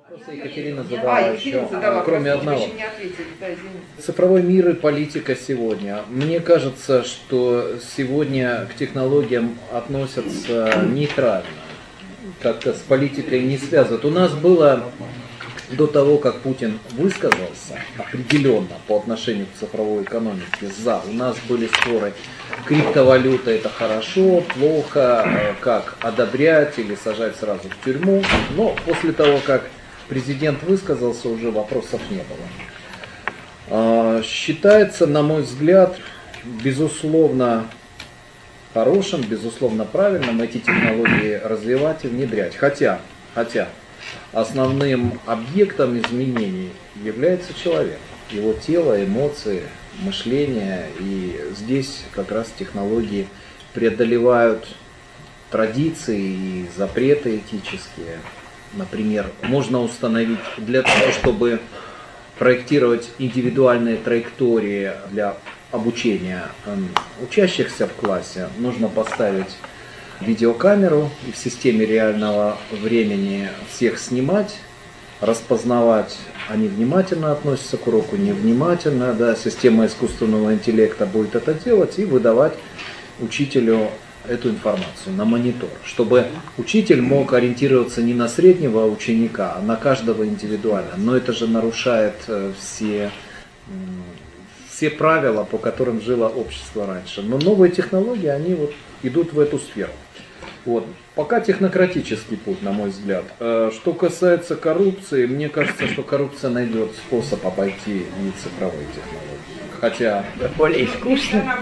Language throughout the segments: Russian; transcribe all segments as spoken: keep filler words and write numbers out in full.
Просто Екатерина задала а, еще, задала, кроме одного. Не ответили, да, цифровой мир и политика сегодня. Мне кажется, что сегодня к технологиям относятся нейтрально, как-то с политикой не связывают. У нас было до того, как Путин высказался определенно по отношению к цифровой экономике за, у нас были споры, криптовалюта это хорошо, плохо, как одобрять или сажать сразу в тюрьму. Но после того, как президент высказался, уже вопросов не было. Считается, на мой взгляд, безусловно хорошим, безусловно правильным эти технологии развивать и внедрять. Хотя, хотя основным объектом изменений является человек, его тело, эмоции, мышление. И здесь как раз технологии преодолевают традиции и запреты этические. Например, можно установить для того, чтобы проектировать индивидуальные траектории для обучения учащихся в классе, нужно поставить видеокамеру и в системе реального времени всех снимать, распознавать, они внимательно относятся к уроку, невнимательно, да, система искусственного интеллекта будет это делать и выдавать учителю эту информацию на монитор, чтобы учитель мог ориентироваться не на среднего ученика, а на каждого индивидуально. Но это же нарушает все, все правила, по которым жило общество раньше. Но новые технологии, они вот идут в эту сферу. Вот. Пока технократический путь, на мой взгляд. Что касается коррупции, мне кажется, что коррупция найдет способ обойти и цифровые технологии. Хотя... Более искусственно.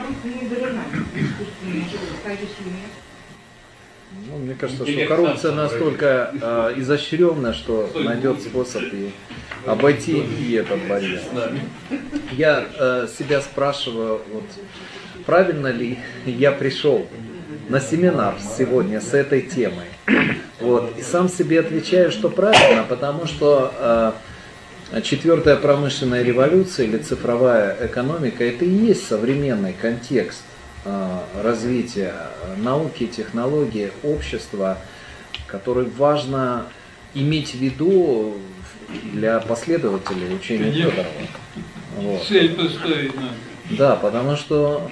Ну, мне кажется, что коррупция настолько э, изощренна, что найдет способ и обойти и этот барьер. Я э, себя спрашиваю, вот, правильно ли я пришел на семинар сегодня с этой темой. Вот, и сам себе отвечаю, что правильно, потому что э, четвертая промышленная революция или цифровая экономика — это и есть современный контекст э, развития науки, технологий, общества, который важно иметь в виду для последователей учения Федорова. Вот. Цель поставить надо. Да, потому что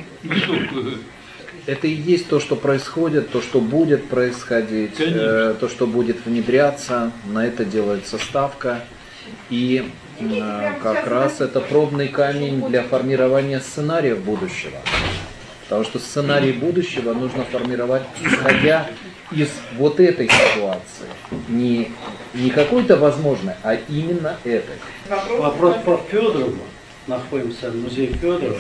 это и есть то, что происходит, то, что будет происходить, э, то, что будет внедряться, на это делается ставка. И э, как раз это пробный камень для формирования сценариев будущего. Потому что сценарий будущего нужно формировать, исходя из вот этой ситуации. Не, не какой-то возможной, а именно этой. Вопрос по Федорову. Находимся в музее Федорова.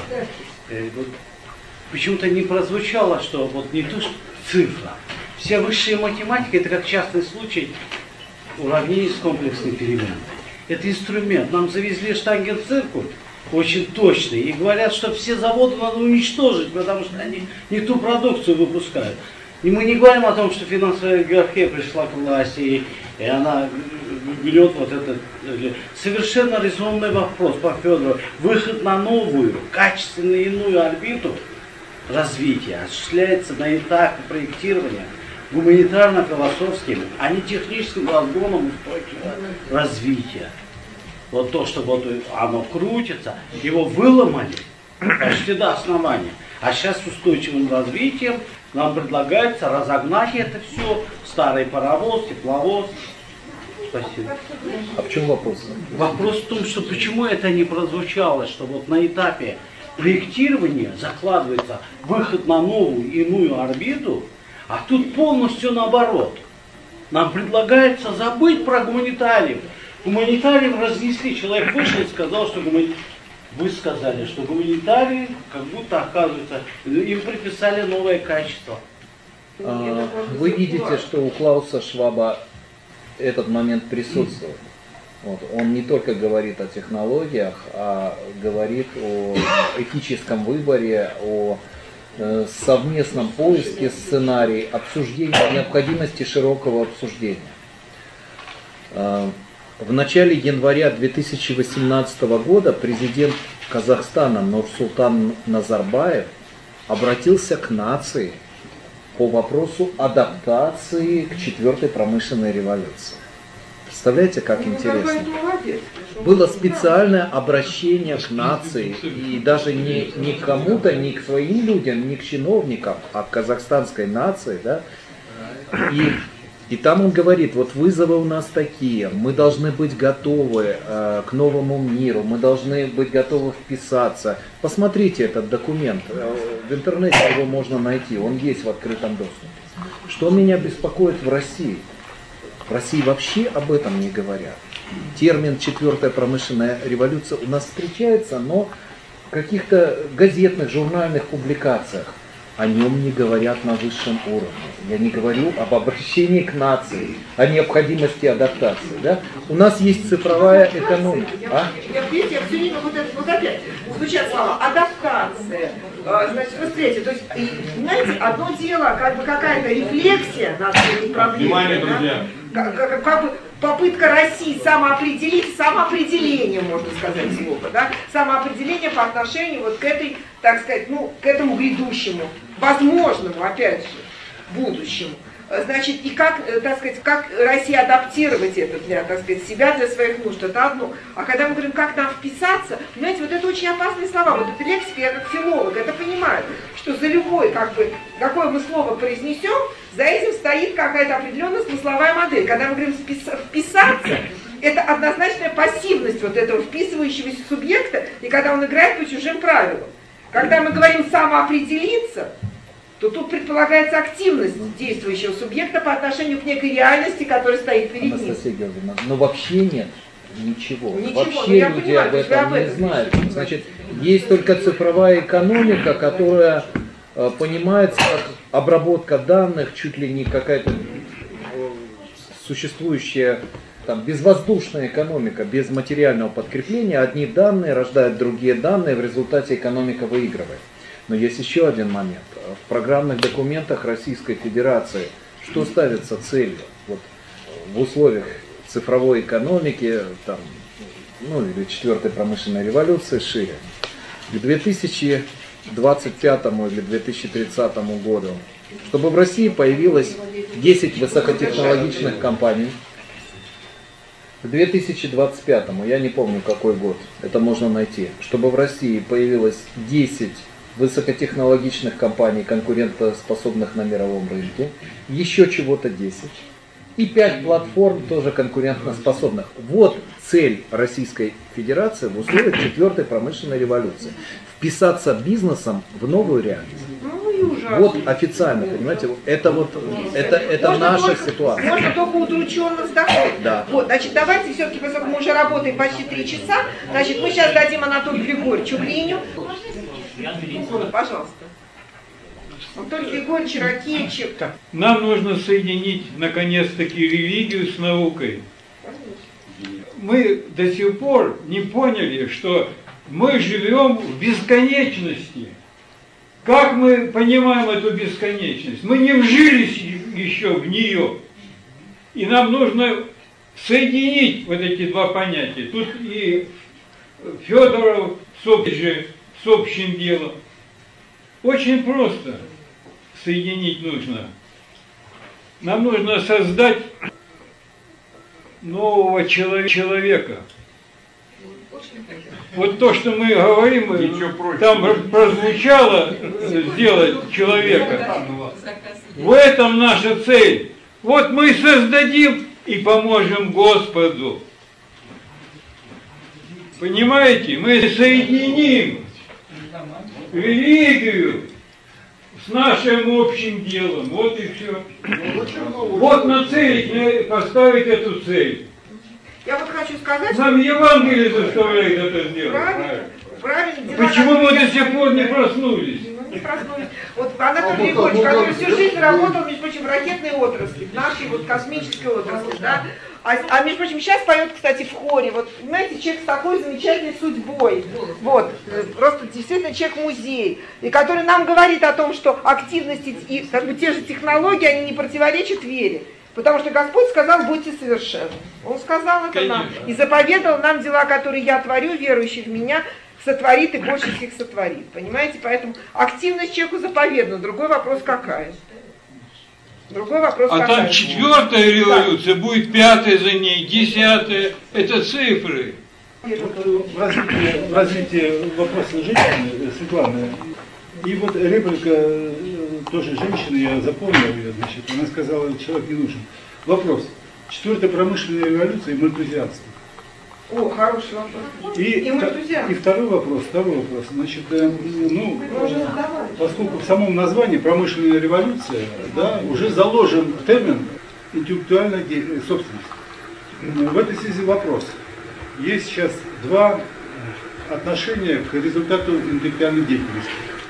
Почему-то не прозвучало, что вот не то, что цифра. Вся высшая математика — это как частный случай уравнений с комплексной переменной. Это инструмент. Нам завезли штангенциркуль очень точный и говорят, что все заводы надо уничтожить, потому что они не ту продукцию выпускают. И мы не говорим о том, что финансовая олигархия пришла к власти, и, и она берет вот этот совершенно резонный вопрос по Федорову. Выход на новую, качественно иную орбиту развития осуществляется на этапе проектирования гуманитарно-философским, а не техническим разгоном устойчивого развития. Вот то, что вот оно крутится, его выломали почти до основания. А сейчас с устойчивым развитием нам предлагается разогнать это все, старый паровоз, тепловоз. Спасибо. А в чем вопрос? Вопрос в том, что почему это не прозвучало, что вот на этапе проектирования закладывается выход на новую иную орбиту, а тут полностью наоборот. Нам предлагается забыть про гуманитариев. Гуманитариев разнесли. Человек вышел и сказал, что гуманитариев... Вы сказали, что гуманитарии как будто, оказывается, им приписали новое качество. Вы видите, что у Клауса Шваба этот момент присутствует. Вот. Он не только говорит о технологиях, а говорит о этическом выборе, о э, совместном поиске сценарий, обсуждении, необходимости широкого обсуждения. Э, в начале января две тысячи восемнадцатого года президент Казахстана Нурсултан Назарбаев обратился к нации по вопросу адаптации к четвертой промышленной революции. Представляете, как интересно? Было специальное обращение к нации, и даже не, не к кому-то, не к своим людям, не к чиновникам, а к казахстанской нации, да? И, и там он говорит, вот вызовы у нас такие, мы должны быть готовы э, к новому миру, мы должны быть готовы вписаться. Посмотрите этот документ, в интернете его можно найти, он есть в открытом доступе. Что меня беспокоит в России? В России вообще об этом не говорят. Термин «четвертая промышленная революция» у нас встречается, но в каких-то газетных, журнальных публикациях о нем не говорят на высшем уровне. Я не говорю об обращении к нации, о необходимости адаптации. Да? У нас есть цифровая экономика. А? Я, видите, я все время вот, это, вот опять звучат слова адаптация, значит, восприятие. То есть, знаете, одно дело, как бы какая-то рефлексия над этой проблемой. Внимание, друзья. Да? Как, как, как бы попытка России самоопределить, самоопределение, можно сказать, слово, да? Самоопределение по отношению вот к этой, так сказать, ну, к этому грядущему, возможному, опять же, будущему. Значит, и как, так сказать, как Россия адаптировать это для, так сказать, себя, для своих нужд, это одно. А когда мы говорим, как нам вписаться, понимаете, вот это очень опасные слова. Вот эта лексика, я как филолог это понимаю, что за любой, как бы, какое мы слово произнесем, за этим стоит какая-то определенная смысловая модель. Когда мы говорим вписаться, это однозначная пассивность вот этого вписывающегося субъекта, и когда он играет по чужим правилам. Когда мы говорим самоопределиться, то тут предполагается активность действующего субъекта по отношению к некой реальности, которая стоит перед ним. Анастасия Георгиевна, но вообще нет ничего. Ничего, вообще люди понимаю, об этом об не этом знают. Значит, есть только цифровая экономика, которая э, понимается как обработка данных, чуть ли не какая-то э, существующая там, безвоздушная экономика, без материального подкрепления. Одни данные рождают другие данные, в результате экономика выигрывает. Но есть еще один момент. В программных документах Российской Федерации что ставится целью? Вот, в условиях цифровой экономики, там, ну или четвертой промышленной революции шире, к две тысячи двадцать пятому или две тысячи тридцатому году, чтобы в России появилось десять высокотехнологичных компаний. К две тысячи двадцать пятому, я не помню какой год, это можно найти, чтобы в России появилось десять высокотехнологичных компаний, конкурентоспособных на мировом рынке, еще чего-то десять, и пять платформ тоже конкурентоспособных. Вот цель Российской Федерации в условиях четвертой промышленной революции. Вписаться бизнесом в новую реальность. Вот официально, понимаете, это вот это, это наша только, ситуация. Можно только удрученно вздохнуть. Да. Вот, значит, давайте все-таки, поскольку мы уже работаем почти три часа, значит, мы сейчас дадим Анатолию Григорьевичу Глиню. Пожалуйста. Анатолий Григорьевич Ракетчик. Нам нужно соединить, наконец-таки, религию с наукой. Мы до сих пор не поняли, что мы живем в бесконечности. Как мы понимаем эту бесконечность? Мы не вжились еще в нее. И нам нужно соединить вот эти два понятия. Тут и Федоров с общим, с общим делом. Очень просто соединить нужно. Нам нужно создать нового человека. Вот то, что мы говорим, там прозвучало сделать человека. В этом наша цель. Вот мы создадим и поможем Господу. Понимаете? Мы соединим религию с нашим общим делом. Вот и все. Вот нацелить, поставить эту цель. Я вот хочу сказать... Нам Евангелие заставляет это сделать. Правильно. Правильно. Почему мы до сих пор не проснулись? Не проснулись. Вот Анатолий Григорьевич, который всю жизнь работал, между прочим, в ракетной отрасли, в нашей вот космической отрасли, да? А, а между прочим, сейчас поет, кстати, в хоре. Вот, понимаете, человек с такой замечательной судьбой. Вот, просто действительно человек-музей. И который нам говорит о том, что активности и как бы, те же технологии, они не противоречат вере. Потому что Господь сказал, будьте совершенны. Он сказал это Конечно. Нам. И заповедал нам дела, которые я творю, верующий в меня, сотворит и больше всех сотворит. Понимаете? Поэтому активность человеку заповедана. Другой вопрос какая? Другой вопрос. А там четвертая революция, да. Будет пятая за ней, десятая. Это цифры. В развитии, в развитии вопроса женщины, Светланы, и вот реплика тоже женщины, я запомнил ее, значит, она сказала, человек не нужен. Вопрос. Четвертая промышленная революция и мальтузианство. О, хороший вопрос. И, и, и второй вопрос, второй вопрос. Значит, ну, поскольку в самом названии промышленная революция, да, уже заложен термин интеллектуальная собственность. В этой связи вопрос. Есть сейчас два отношения к результату интеллектуальной деятельности.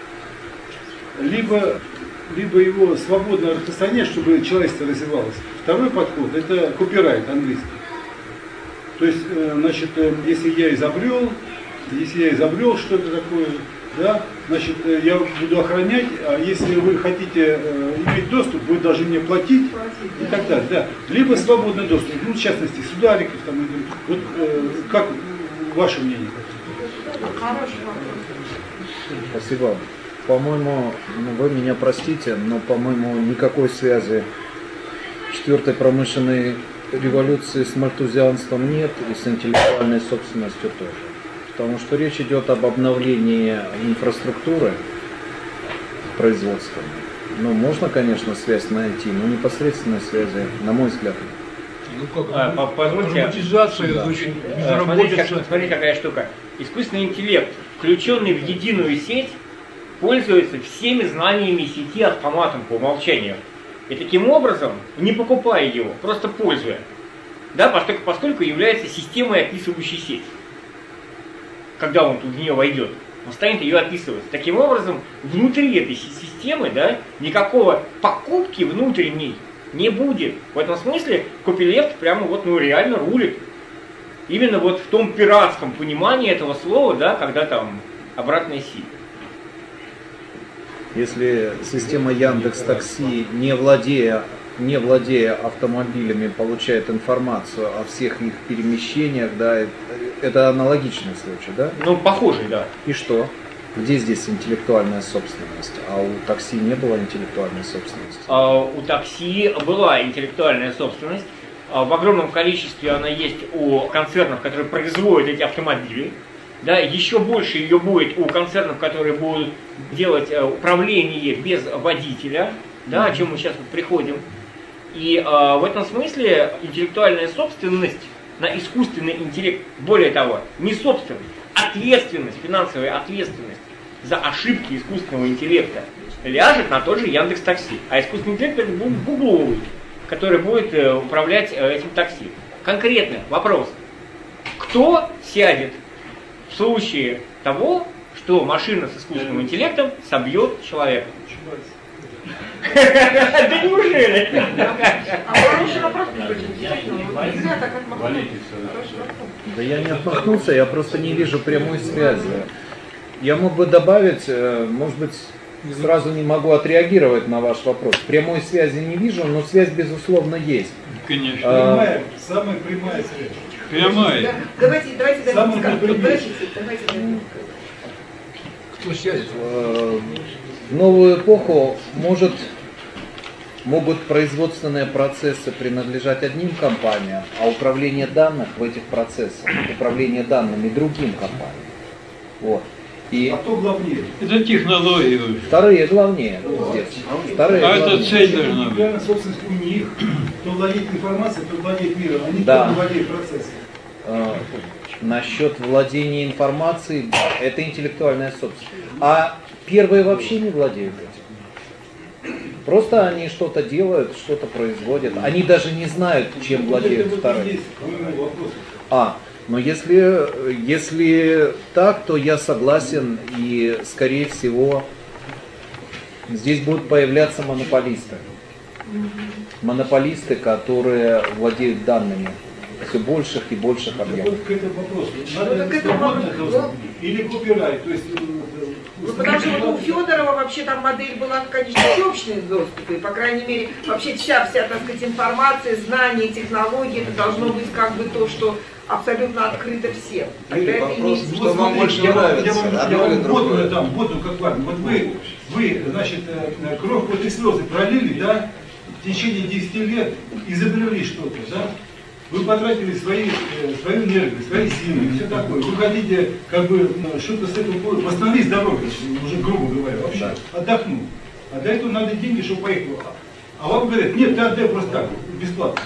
Либо, либо его свободное распространение, чтобы человечество развивалось. Второй подход – это копирайт английский. То есть, значит, если я изобрел, если я изобрел что-то такое, да, значит, я буду охранять, а если вы хотите иметь доступ, вы должны мне платить и так далее. Да. Либо свободный доступ, ну, в частности, судариков, там, вот, как ваше мнение? Спасибо. По-моему, ну, вы меня простите, но, по-моему, никакой связи четвертой промышленной революции с мальтузианством нет и с интеллектуальной собственностью тоже. Потому что речь идет об обновлении инфраструктуры производства. Ну, можно, конечно, связь найти, но непосредственной связи, на мой взгляд, нет. Ну как, а, позвольте, автоматизация, да. Очень смотрите, как, смотрите, какая штука. Искусственный интеллект, включенный в единую сеть, пользуется всеми знаниями сети автоматом по умолчанию. И таким образом, не покупая его, просто пользуя, да, поскольку, поскольку является системой, описывающей сеть. Когда он в нее войдет, он станет ее описывать. Таким образом, внутри этой системы, да, никакого покупки внутренней не будет. В этом смысле копилефт прямо вот, ну, реально рулит. Именно вот в том пиратском понимании этого слова, да, когда там обратная сеть. Если система Яндекс.Такси, не владея, не владея автомобилями, получает информацию о всех их перемещениях, да, это аналогичный случай, да? Ну, похожий, да. И что? Где здесь интеллектуальная собственность? А у такси не было интеллектуальной собственности? А у такси была интеллектуальная собственность. В огромном количестве она есть у концернов, которые производят эти автомобили. Да, еще больше ее будет у концернов, которые будут делать управление без водителя, да, о чем мы сейчас вот приходим. И а, в этом смысле интеллектуальная собственность на искусственный интеллект, более того, не собственность, ответственность, финансовая ответственность за ошибки искусственного интеллекта ляжет на тот же Яндекс.Такси. А искусственный интеллект это будет гугловый, который будет э, управлять э, этим такси. Конкретно вопрос. Кто сядет в случае того, что машина с искусственным интеллектом собьет человека? Да неужели? Да я не отмахнулся, я просто не вижу прямой связи. Я мог бы добавить, может быть, сразу не могу отреагировать на ваш вопрос. Прямой связи не вижу, но связь безусловно есть. Конечно. Прямая, самая прямая связь. Прямая. Давайте, давайте, давайте. Кто сядет? В новую эпоху может, могут производственные процессы принадлежать одним компаниям, а управление данных в этих процессах, управление данными другим компаниям. Вот. И а кто главнее? Это технологии. Вторые главнее здесь. Вторые а главнее. это цель должна быть. Реально собственность у них. Кто владеет информацией, кто владеет миром, а не да. кто владеет процессом. А, насчет владения информацией, да, это интеллектуальная собственность. А первые вообще не владеют этим. Просто они что-то делают, что-то производят. Они даже не знают, чем владеют вторые. А, но если, если так, то я согласен, и, скорее всего, здесь будут появляться монополисты. Монополисты, которые владеют данными все больших и больших объемов. Вот к этому вопросу. Надо ну, свободно это или копирайт, то есть... Ну, потому что вот у Федорова вообще там модель была, конечно, всеобщный доступ, и, по крайней мере, вообще вся, вся, так сказать, информация, знания, технологии, это должно быть как бы то, что абсолютно открыто всем. Тогда это вопрос, имеет... что вам больше нравится, я, я вам воду дам, воду как вам. Вот вы, вы, значит, кровь, вот и слезы пролили, да, в течение десяти лет изобрели что-то, да? Вы потратили свои, э, свою энергию, свои силы и все такое. Вы хотите как бы что-то с этого восстановить здоровье, уже грубо говоря, вообще, отдохнуть. А для этого надо деньги, чтобы поехал. А вам говорят, нет, ты отдай просто так, бесплатно.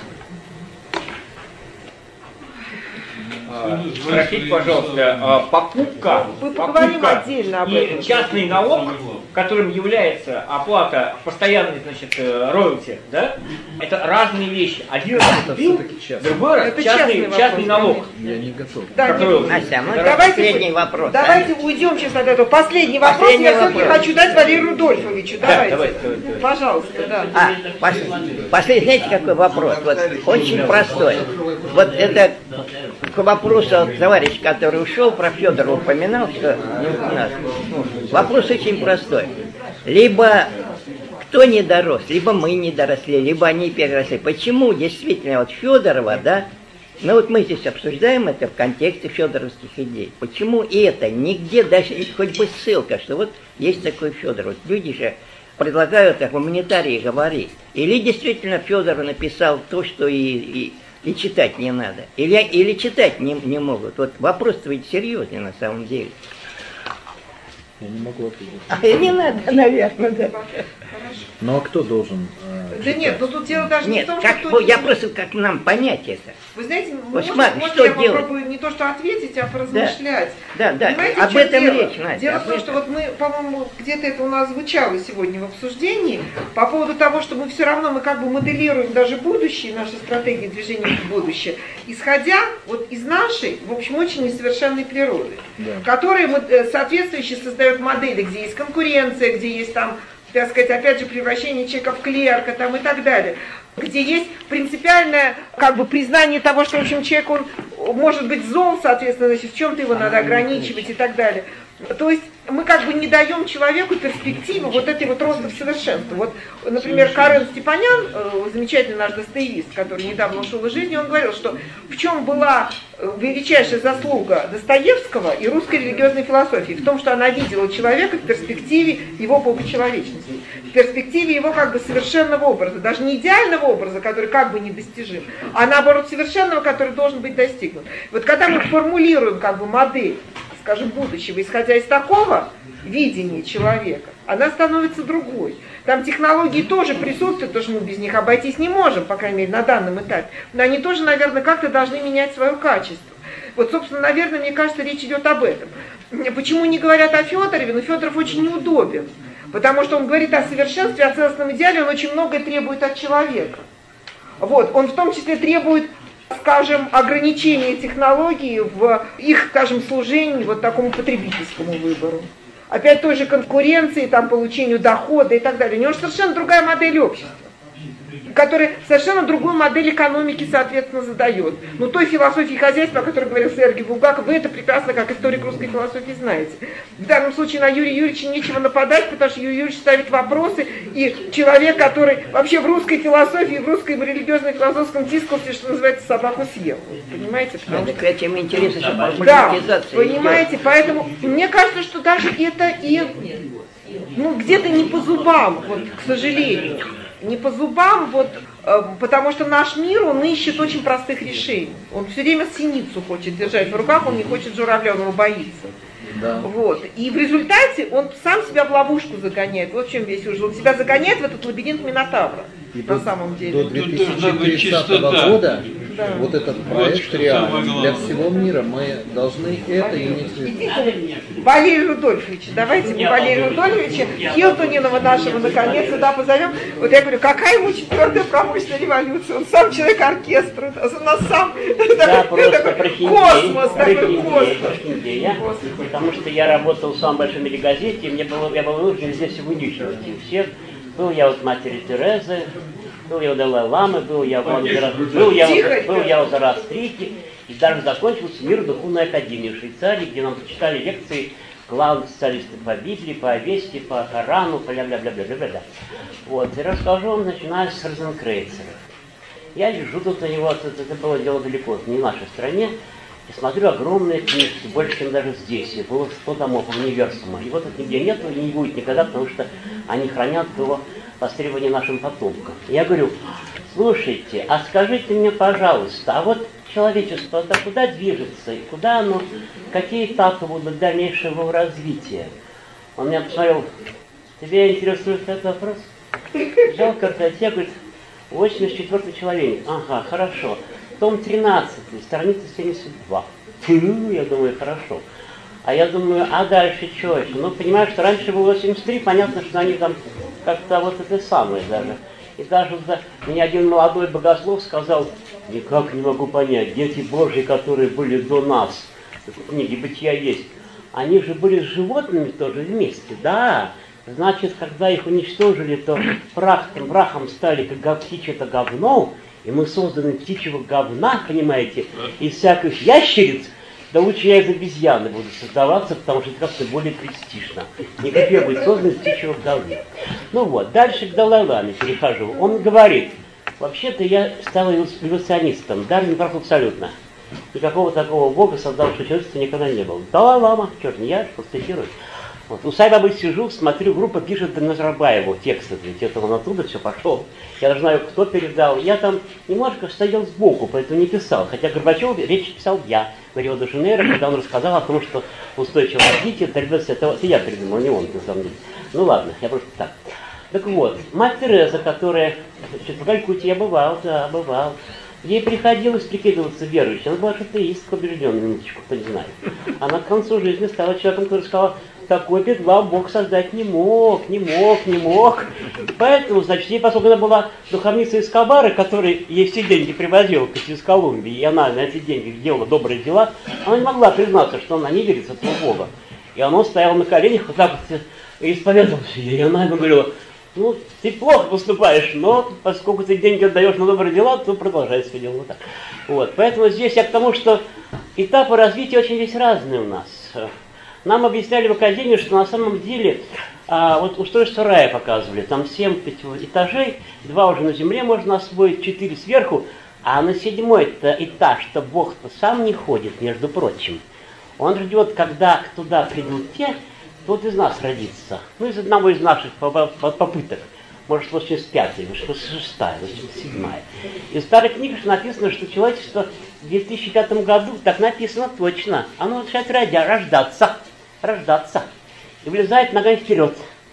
Спросите, пожалуйста, покупка, покупка и частный налог, которым является оплата постоянной, значит, роялти, да, это разные вещи. Один раз купил, другой раз частный, частный налог. Я не готов. Да, Ася, мы давайте, последний вопрос. Давайте да? уйдем сейчас от этого. Последний вопрос. Последний я все-таки хочу дать Валерию Рудольфовичу. Давайте. Да, давайте, давайте. Пожалуйста, да. А, последний, знаете, какой вопрос? Вот, очень простой. Вот это к вопросу товарища, который ушел, про Федора упоминал, что не у нас. Вопрос очень простой. Либо кто не дорос, либо мы не доросли, либо они переросли. Почему действительно вот Федорова, да, ну вот мы здесь обсуждаем это в контексте федоровских идей. Почему это нигде, даже хоть бы ссылка, что вот есть такой Федор. Вот люди же предлагают о гуманитарии говорить. Или действительно Федор написал то, что и, и, и читать не надо. Или, или читать не, не могут. Вот вопрос-то ведь серьезный на самом деле. Я не могу ответить. А не надо, наверное, да. Ну а кто должен? Э, да нет, но тут дело даже нет, не в том, как, что... я просто, как нам понять это? Вы знаете, вот может, смотри, может что я делать? попробую не то, что ответить, а поразмышлять. Да, да, Понимаете, об этом дело? речь, Настя. Дело в том, что вот мы, по-моему, где-то это у нас звучало сегодня в обсуждении, по поводу того, что мы все равно, мы как бы моделируем даже будущее, наши стратегии движения в будущее, исходя вот из нашей, в общем, очень несовершенной природы, да. Которая соответствующе создает модели, где есть конкуренция, где есть там, так сказать, опять же, превращение человека в клерка там, и так далее, где есть принципиальное как бы признание того, что, в общем, человек, он может быть зол, соответственно, значит, в чем-то его надо ограничивать и так далее. То есть мы как бы не даем человеку перспективу вот этой вот роста в совершенство. Вот, например, Карен Степанян, замечательный наш достоевист, который недавно ушел из жизни, он говорил, что в чем была величайшая заслуга Достоевского и русской религиозной философии, в том, что она видела человека в перспективе его богочеловечности, в перспективе его как бы совершенного образа, даже не идеального образа, который как бы недостижим, а наоборот совершенного, который должен быть достигнут. Вот когда мы формулируем как бы модель, скажем, будущего, исходя из такого видения человека, она становится другой. Там технологии тоже присутствуют, потому что мы без них обойтись не можем, по крайней мере, на данном этапе. Но они тоже, наверное, как-то должны менять свое качество. Вот, собственно, наверное, мне кажется, речь идет об этом. Почему не говорят о Федорове? Ну, Федоров очень неудобен, потому что он говорит о совершенстве, о целостном идеале, он очень многое требует от человека. Вот, он в том числе требует, скажем, ограничения технологий в их, скажем, служении вот такому потребительскому выбору. Опять той же конкуренции, там, получению дохода и так далее. У него же совершенно другая модель общества, которая совершенно другую модель экономики, соответственно, задает. Ну, той философии хозяйства, о которой говорил Сергей Булгаков, вы это прекрасно, как историк русской философии, знаете. В данном случае на Юрия Юрьевича нечего нападать, потому что Юрий Юрьевич ставит вопросы, и человек, который вообще в русской философии, в русском религиозно-философском дискурсе, что называется, собаку съел. Понимаете? Потому что... Так этим интересно, что да, понимаете, идет. Поэтому мне кажется, что даже это и ну, где-то не по зубам, вот, к сожалению. Не по зубам, вот, э, потому что наш мир, он ищет очень простых решений. Он все время синицу хочет держать в руках, он не хочет журавля, он его боится. Да. Вот. И в результате он сам себя в ловушку загоняет. Вот в чем весь ужас. Он себя загоняет в этот лабиринт Минотавра. И на до, самом деле. До две тысячи тридцатого года да. вот этот проект вот реальный для всего мира. Мы должны это иметь в виду. Валерий Рудольфович, давайте мы Валерия Рудольфовича, Хилтонинова нашего наконец сюда позовем. Вот я говорю, какая ему четвертая промышленная революция? Он сам человек оркестра, он нас сам да, такой, такой космос, такой космос. Потому что я работал в самом большом мегагазете, и мне было, я был вынужден здесь вынюхивать всех. Был я от матери Терезы, был я у Далай-ламы, был я у был я, был я у Зарастрики, и даже закончился мир Духовной академии в Швейцарии, где нам читали лекции главных специалистов по Библии, по Авесте, по Корану, по бля-бля-бля-бля-бля-бля. Вот, и расскажу вам, начиная с Розенкрейцера. Я лежу тут на него, это, это было дело далеко, не в нашей стране, и смотрю огромные книжки, больше, чем даже здесь. И было сто томов универсума. Его тут нигде нет и не будет никогда, потому что они хранят до востребование нашим потомкам. Я говорю, слушайте, а скажите мне, пожалуйста, а вот человечество это куда движется, и куда оно, какие этапы будут дальнейшего его развития? Он меня посмотрел, тебя интересует этот вопрос? Взял картотеку, говорит, восемьдесят четвёртый человек. Ага, хорошо. Том тринадцатый, страница семьдесят два. Фу, я думаю, хорошо. А я думаю, а дальше что еще? Ну, понимаешь, что раньше было восемьдесят три, понятно, что они там как-то вот это самое даже. И даже да, мне один молодой богослов сказал, никак не могу понять, дети Божьи, которые были до нас, в книге «Бытия» есть, они же были с животными тоже вместе, да. Значит, когда их уничтожили, то прах, прахом стали как птичье-то говно, и мы созданы птичьего говна, понимаете, из всяких ящериц, да лучше я из обезьяны буду создаваться, потому что это как-то более престижно. Никакие быть созданы из птичьего говна. Ну вот, дальше к Далай-Ламе перехожу. Он говорит, вообще-то я стал эволюционистом, даже не прав абсолютно. Никакого такого бога, создавшего человечество, никогда не было. Далай-Лама, черт, не я, просто цитирую. Вот. У Сайбабы сижу, смотрю, группа пишет Назарбаеву тексты, ведь это он оттуда все пошел. Я даже знаю, кто передал. Я там немножко стоял сбоку, поэтому не писал. Хотя Горбачев речь писал я в Рио-де-Жанейро, когда он рассказал о том, что устойчивое развитие, это, это, это я придумал, не он, на самом деле. Ну ладно, я просто так. Так вот, мать Тереза, которая, значит, в Калькутте я бывал, да, бывал. Ей приходилось прикидываться верующей. Она была атеистка, убежденная, минуточку, кто не знает. Она к концу жизни стала человеком, который сказал, такой бедлам Бог создать не мог, не мог, не мог. Поэтому, значит, ей, поскольку она была духовницей из Кабары, который ей все деньги привозил из Колумбии, и она на эти деньги делала добрые дела, она не могла признаться, что она не верит в этого Бога. И она стояла на коленях, вот так вот, и исповедовался ей. И она ему говорила, ну, ты плохо поступаешь, но поскольку ты деньги отдаешь на добрые дела, то продолжай свое дело. Вот так. Вот. Поэтому здесь я к тому, что этапы развития очень весь разные у нас. Нам объясняли в академии, что на самом деле, а, вот устройство рая показывали, там семь этажей, два уже на земле можно освоить, четыре сверху, а на седьмой-то этаж-то Бог-то сам не ходит, между прочим. Он ждет, когда туда придут те, кто вот из нас родится, ну, из одного из наших попыток, может, восемьдесят пятая, восемьдесят шестая, восемьдесят седьмая. И в старых книгах написано, что человечество в две тысячи пятом году, так написано точно, оно начинает рождаться, рождаться, и вылезает ногами вперед,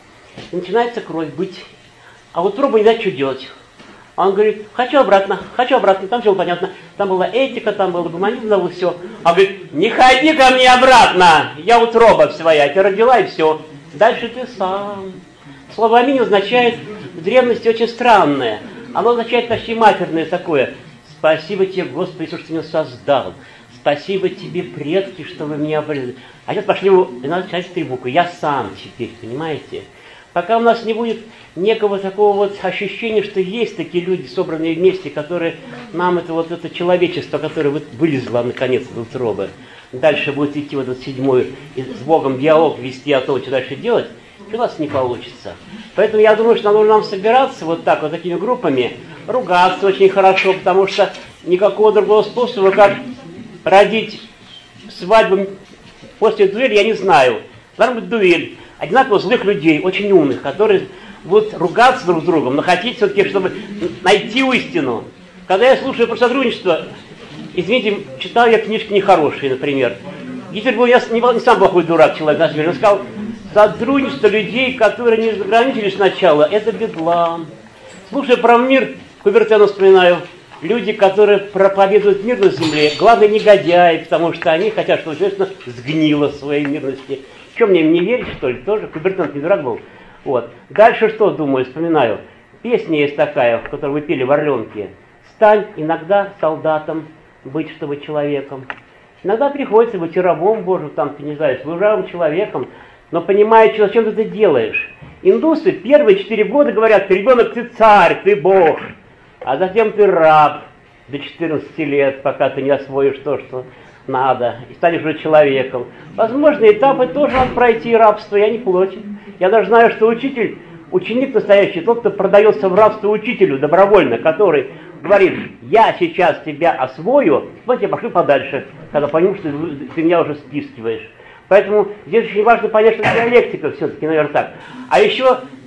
и начинается кровь быть. А вот труба не знает, что делать. Он говорит, хочу обратно, хочу обратно, там все было понятно, там была этика, там был гуманизм, там было все. Он говорит, не ходи ко мне обратно, я утроба своя, ты родила и все. Дальше ты сам. Слово «аминь» означает в древности очень странное. Оно означает почти матерное такое. Спасибо тебе, Господи, что ты меня создал. Спасибо тебе, предки, что вы меня обрезали. А сейчас пошли, надо начать три буквы. Я сам теперь, понимаете? Пока у нас не будет некого такого вот ощущения, что есть такие люди, собранные вместе, которые нам это вот это человечество, которое вот вылезло наконец из утробы, дальше будет идти вот этот седьмой, и с Богом диалог вести о том, что дальше делать, у нас не получится. Поэтому я думаю, что надо нам собираться вот так, вот такими группами, ругаться очень хорошо, потому что никакого другого способа, как родить свадьбу после дуэли, я не знаю. Должна быть дуэль. Одинаково злых людей, очень умных, которые будут ругаться друг с другом, но хотите все-таки, чтобы найти истину. Когда я слушаю про сотрудничество, извините, читал я книжки нехорошие, например. Гитлер был не, не сам плохой дурак человек, на самом деле. Он сказал, сотрудничество людей, которые не заграничились сначала, это бедлам. Слушая про мир, Кубертена вспоминаю, люди, которые проповедуют мир на земле, главные негодяи, потому что они хотят, чтобы человечество сгнило в своей мирности. Что, мне не верить, что ли, тоже? Кубертен не дурак был. Вот. Дальше что, думаю, вспоминаю. Песня есть такая, которую вы пели в Орленке. «Стань иногда солдатом, быть, чтобы человеком». Иногда приходится быть и рабом Божьим, там, ты не знаю, служавым человеком, но понимая, что, зачем ты это делаешь. Индусы первые четыре года говорят, ты ребенок, ты царь, ты Бог, а затем ты раб до четырнадцати лет, пока ты не освоишь то, что надо, и станешь уже человеком. Возможно, этапы тоже надо пройти рабство, я не против. Я даже знаю, что учитель, ученик настоящий, тот, кто продается в рабство учителю добровольно, который говорит, я сейчас тебя освою, вот я пошли подальше, когда пойму, что ты меня уже спискиваешь. Поэтому здесь очень важно понять, что диалектика все-таки, наверное, так. А еще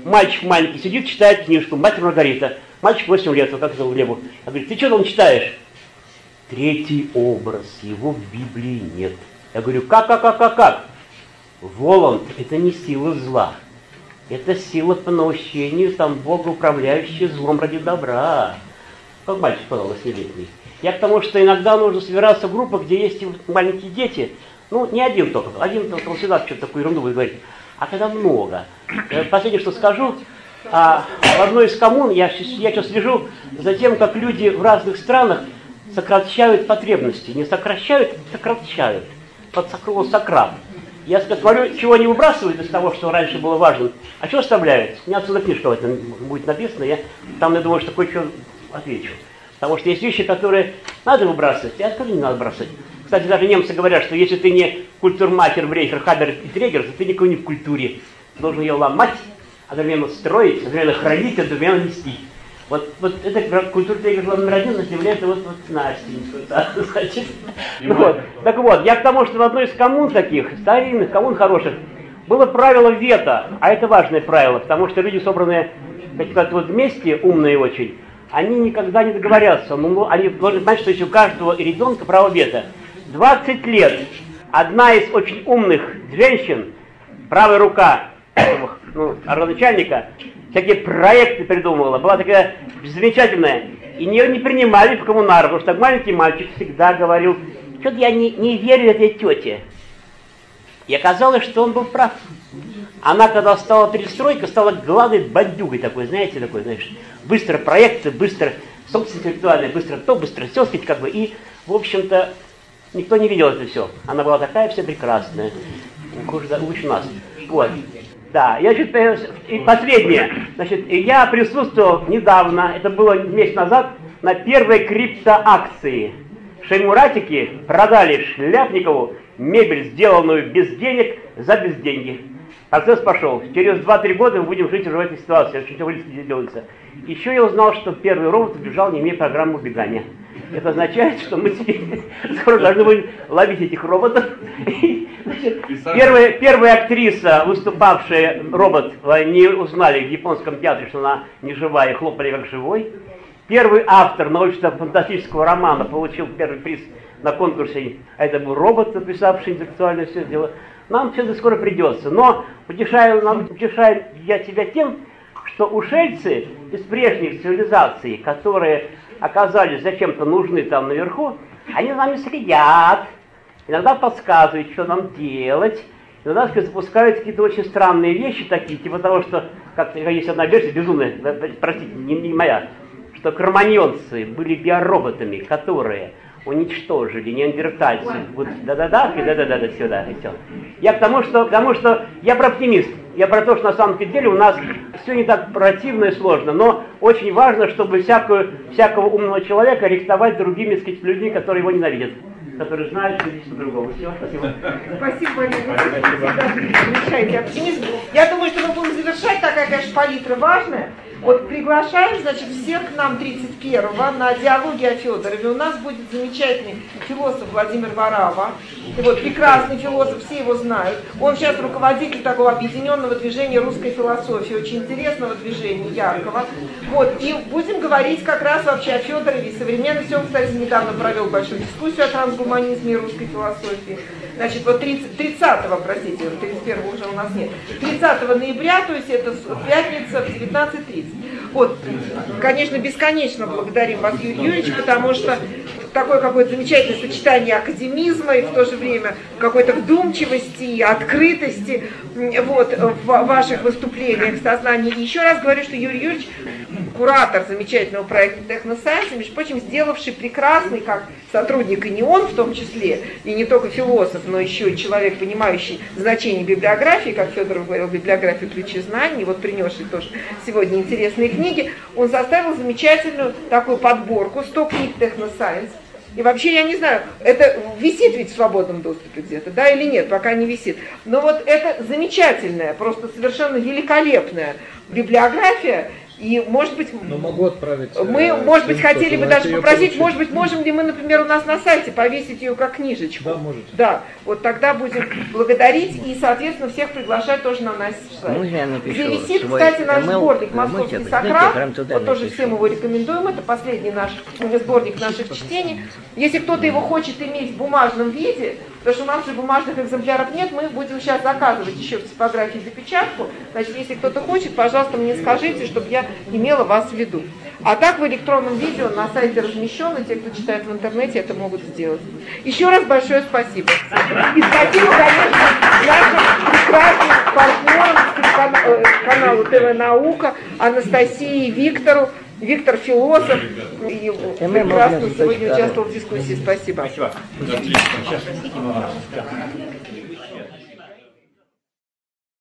мальчик маленький сидит, читает книжку, «Мать Маргарита». Мальчик восемь лет, вот как зовут Глебу. Я говорю, ты что там читаешь? Третий образ, его в Библии нет. Я говорю, как, как, как, как, как? Воланд – это не сила зла. Это сила по наущению, там, Бога, управляющая злом ради добра. Как мальчик сказал, восьмилетний. Я к тому, что иногда нужно собираться в группах, где есть маленькие дети. Ну, не один только. Один только он всегда что-то такую ерунду будет говорить. А когда много. Последнее, что скажу. А, в одной из коммун я, я сейчас слежу за тем, как люди в разных странах сокращают потребности. Не сокращают, сокращают. Под Сократ. Я смотрю, чего они выбрасывают из того, что раньше было важно, а что оставляют? У меня отсюда книжка в этом будет написана, я там, я думаю, что кое-что отвечу. Потому что есть вещи, которые надо выбрасывать, а которые не надо бросать. Кстати, даже немцы говорят, что если ты не культурматер, брейхер, хабер и трегер, то ты никакой не в культуре. Ты должен ее ломать, одновременно строить, одновременно хранить, одновременно нести. Вот, вот это культура трегер номер один является вот, вот Настенька. Да, значит. Ну, вот. Так вот, я к тому, что в одной из коммун таких, старинных, коммун хороших, было правило вето, а это важное правило, потому что люди, собранные как вот вместе, умные очень, они никогда не договорятся. Ну, они должны знать, что если у каждого ребенка право вето. двадцать лет одна из очень умных женщин, правая рука ну, родоначальника, всякие проекты придумывала, была такая замечательная. И нее не принимали в коммунар, потому что маленький мальчик всегда говорил, что-то я не, не верю этой тете. И оказалось, что он был прав. Она, когда стала перестройка, стала главной бандюгой такой, знаете, такой, знаешь, быстро проекты, быстро собственность интеллектуальная, быстро то, быстро все, сказать, как бы, и, в общем-то, никто не видел это все. Она была такая вся прекрасная, хуже нас. Вот. Да, я считаю, и последнее, значит, я присутствовал недавно, это было месяц назад, на первой криптоакции. Шеймуратики продали Шляпникову мебель, сделанную без денег, за без деньги. Процесс пошел. Через два-три года мы будем жить уже в этой ситуации, очень все здесь делается. Еще я узнал, что первый робот убежал, не имея программы убегания. Это означает, что мы теперь скоро должны будем ловить этих роботов. Значит, первая, первая актриса, выступавшая робот, не узнали в японском театре, что она не живая, и хлопали как живой. Первый автор научно-фантастического романа получил первый приз на конкурсе, а это был робот, написавший интеллектуальное все дело. Нам все это скоро придется. Но утешаю, нам, утешаю я тебя тем, что ушельцы из прежних цивилизаций, которые оказались зачем-то нужны там наверху, они за нами следят, иногда подсказывают, что нам делать, иногда, сказать, запускают какие-то очень странные вещи такие, типа того, что, как есть одна версия, безумная, простите, не, не моя, что кроманьонцы были биороботами, которые уничтожили неандертальцев. Вот, да-да-да, и да-да-да, сюда, и все. Я к тому, что, к тому, что я про оптимист. Я про то, что на самом деле у нас все не так противно и сложно, но очень важно, чтобы всякую, всякого умного человека арестовать другими, так сказать, людьми, которые его ненавидят, которые знают, что здесь по-другому. Все, спасибо. Спасибо, Валерий. Замечайте оптимизм. Я думаю, что мы будем завершать, такая, конечно, палитра важная. Вот приглашаем, значит, всех к нам тридцать первого на диалоги о Федорове. У нас будет замечательный философ Владимир Варава. И вот прекрасный философ, все его знают. Он сейчас руководитель такого объединенного движения русской философии, очень интересного движения, яркого. Вот, и будем говорить как раз вообще о Федорове и современности. Он, кстати, недавно провел большую дискуссию о трансгуманизме и русской философии. Значит, вот тридцатого, простите, тридцать первого уже у нас нет, тридцатого ноября, то есть это пятница в девятнадцать тридцать. Вот, конечно, бесконечно благодарим вас, Юрий Юрьевич, потому что такое какое-то замечательное сочетание академизма и в то же время какой-то вдумчивости и открытости вот, в ваших выступлениях, сознании. И еще раз говорю, что Юрий Юрьевич куратор замечательного проекта «Техносайенс», между прочим, сделавший прекрасный, как сотрудник, и не он в том числе, и не только философ, но еще и человек, понимающий значение библиографии, как Федоров говорил, библиография ключи знаний, вот принесший тоже сегодня интересные книги, он составил замечательную такую подборку, сто книг «Техносайенс». И вообще, я не знаю, это висит ведь в свободном доступе где-то, да, или нет, пока не висит. Но вот это замечательная, просто совершенно великолепная библиография И, может быть, Но могу отправить, мы, э, может быть, ссылку, хотели бы желаете даже ее попросить, получить? может быть, можем ли мы, например, у нас на сайте повесить ее как книжечку. Да, можете. Да, вот тогда будем благодарить и, соответственно, всех приглашать тоже на наш сайт. Можно я напишу Где висит, свой кстати, наш email? сборник Вы «Московский можете, Сократ». знаете, прям туда Вот тоже напишу. всем его рекомендуем. Это последний наш сборник наших чтений. Если кто-то его хочет иметь в бумажном виде, потому что у нас же бумажных экземпляров нет, мы будем сейчас заказывать еще в типографии запечатку. Значит, если кто-то хочет, пожалуйста, мне скажите, чтобы я имела вас в виду. А так в электронном виде он на сайте размещен, и те, кто читает в интернете, это могут сделать. Еще раз большое спасибо. И спасибо, конечно, нашим прекрасным партнерам каналу ТВ Наука, Анастасии и Виктору. Виктор философ, и прекрасно сегодня участвовал в дискуссии. Спасибо. Спасибо. Отлично.